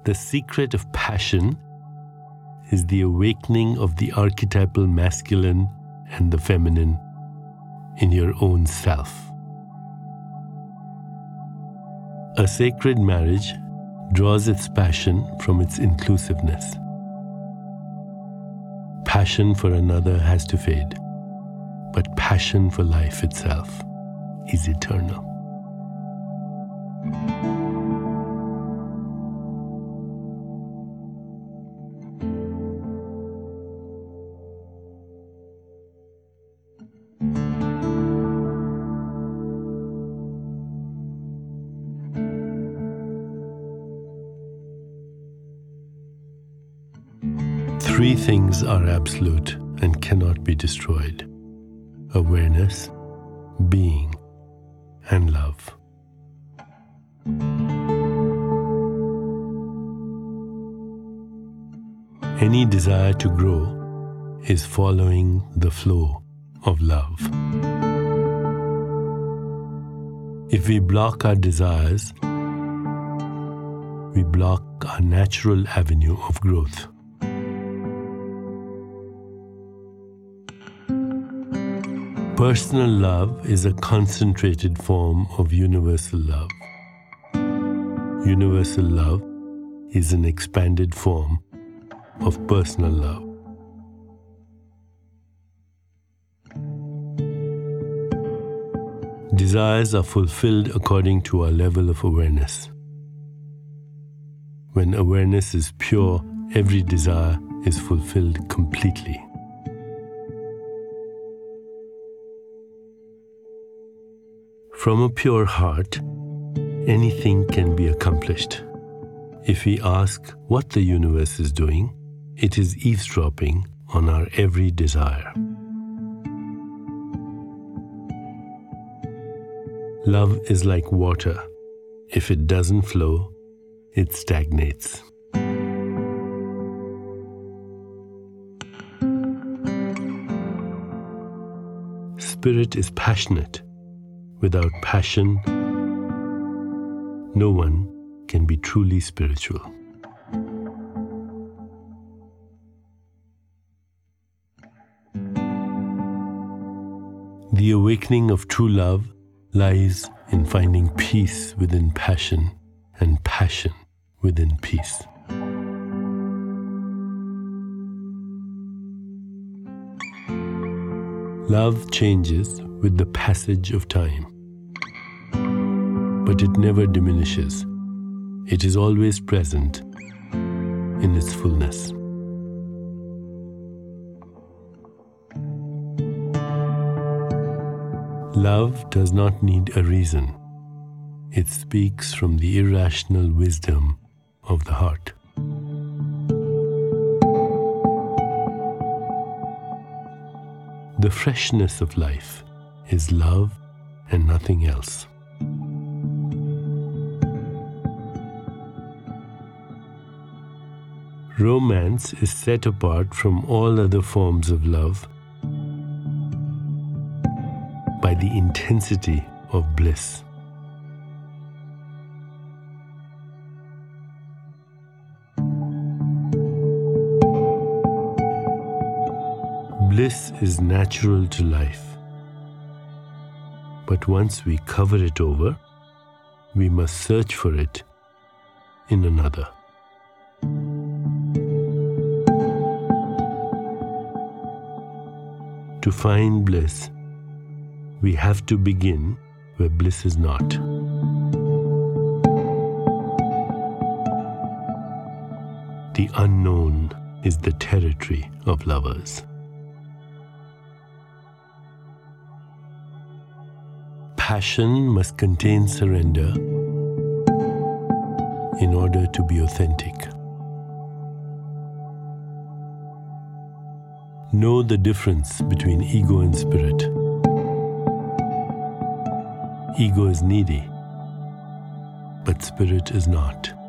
The secret of passion is the awakening of the archetypal masculine and the feminine in your own self. A sacred marriage draws its passion from its inclusiveness. Passion for another has to fade, but passion for life itself is eternal. Three things are absolute and cannot be destroyed: awareness, being, and love. Any desire to grow is following the flow of love. If we block our desires, we block our natural avenue of growth. Personal love is a concentrated form of universal love. Universal love is an expanded form of personal love. Desires are fulfilled according to our level of awareness. When awareness is pure, every desire is fulfilled completely. From a pure heart, anything can be accomplished. If we ask what the universe is doing, it is eavesdropping on our every desire. Love is like water. If it doesn't flow, it stagnates. Spirit is passionate. Without passion, no one can be truly spiritual. The awakening of true love lies in finding peace within passion and passion within peace. Love changes with the passage of time, but it never diminishes. It is always present in its fullness. Love does not need a reason. It speaks from the irrational wisdom of the heart. The freshness of life is love and nothing else. Romance is set apart from all other forms of love by the intensity of bliss. Bliss is natural to life, but once we cover it over, we must search for it in another. To find bliss, we have to begin where bliss is not. The unknown is the territory of lovers. Passion must contain surrender in order to be authentic. Know the difference between ego and spirit. Ego is needy, but spirit is not.